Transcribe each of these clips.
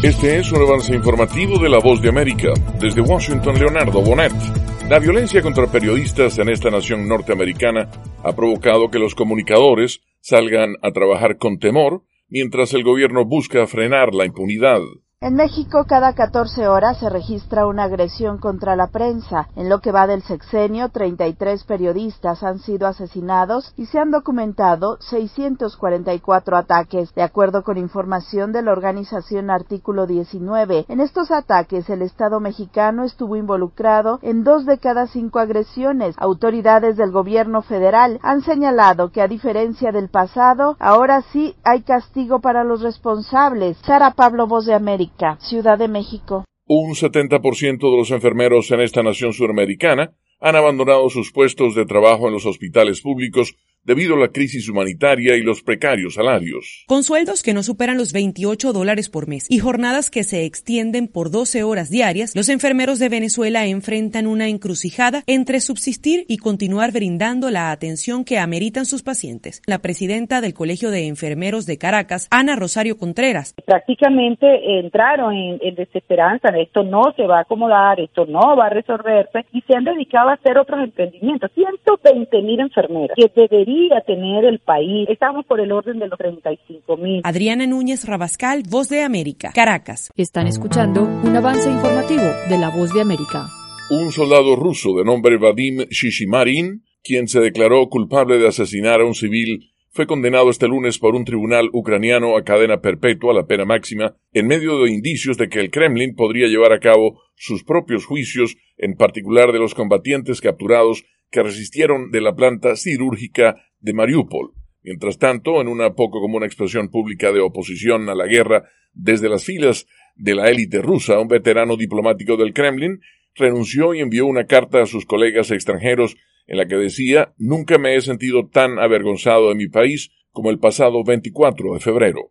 Este es un avance informativo de La Voz de América. Desde Washington, Leonardo Bonet. La violencia contra periodistas en esta nación norteamericana ha provocado que los comunicadores salgan a trabajar con temor, mientras el gobierno busca frenar la impunidad. En México, cada 14 horas se registra una agresión contra la prensa. En lo que va del sexenio, 33 periodistas han sido asesinados y se han documentado 644 ataques, de acuerdo con información de la organización Artículo 19. En estos ataques, el Estado mexicano estuvo involucrado en 2 de cada 5 agresiones. Autoridades del gobierno federal han señalado que, a diferencia del pasado, ahora sí hay castigo para los responsables. Sara Pablo, Voz de América, Ciudad de México. Un 70% de los enfermeros en esta nación suramericana han abandonado sus puestos de trabajo en los hospitales públicos debido a la crisis humanitaria y los precarios salarios. Con sueldos que no superan los $28 por mes y jornadas que se extienden por 12 horas diarias, los enfermeros de Venezuela enfrentan una encrucijada entre subsistir y continuar brindando la atención que ameritan sus pacientes. La presidenta del Colegio de Enfermeros de Caracas, Ana Rosario Contreras. Prácticamente entraron en desesperanza, esto no se va a acomodar, esto no va a resolverse, y se han dedicado a hacer otros emprendimientos. 120,000 enfermeras que deberían tener el país. Estamos por el orden de los 35,000. Adriana Núñez Rabascal, Voz de América, Caracas. Están escuchando un avance informativo de La Voz de América. Un soldado ruso de nombre Vadim Shishimarin, quien se declaró culpable de asesinar a un civil, fue condenado este lunes por un tribunal ucraniano a cadena perpetua, la pena máxima, en medio de indicios de que el Kremlin podría llevar a cabo sus propios juicios, en particular de los combatientes capturados que resistieron de la planta siderúrgica de Mariupol. Mientras tanto, en una poco común expresión pública de oposición a la guerra desde las filas de la élite rusa, un veterano diplomático del Kremlin renunció y envió una carta a sus colegas extranjeros en la que decía: «Nunca me he sentido tan avergonzado de mi país como el pasado 24 de febrero».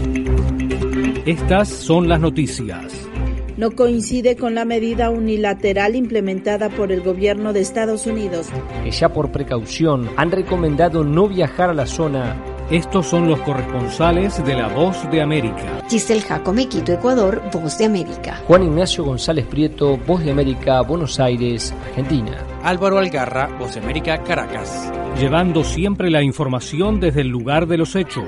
Estas son las noticias. No coincide con la medida unilateral implementada por el gobierno de Estados Unidos. Que ya por precaución han recomendado no viajar a la zona. Estos son los corresponsales de La Voz de América. Giselle Jacome, Quito, Ecuador, Voz de América. Juan Ignacio González Prieto, Voz de América, Buenos Aires, Argentina. Álvaro Algarra, Voz de América, Caracas. Llevando siempre la información desde el lugar de los hechos.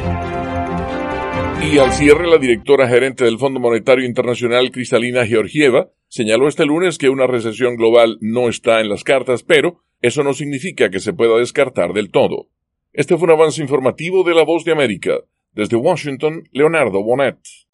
Y al cierre, la directora gerente del Fondo Monetario Internacional, Kristalina Georgieva, señaló este lunes que una recesión global no está en las cartas, pero eso no significa que se pueda descartar del todo. Este fue un avance informativo de La Voz de América. Desde Washington, Leonardo Bonet.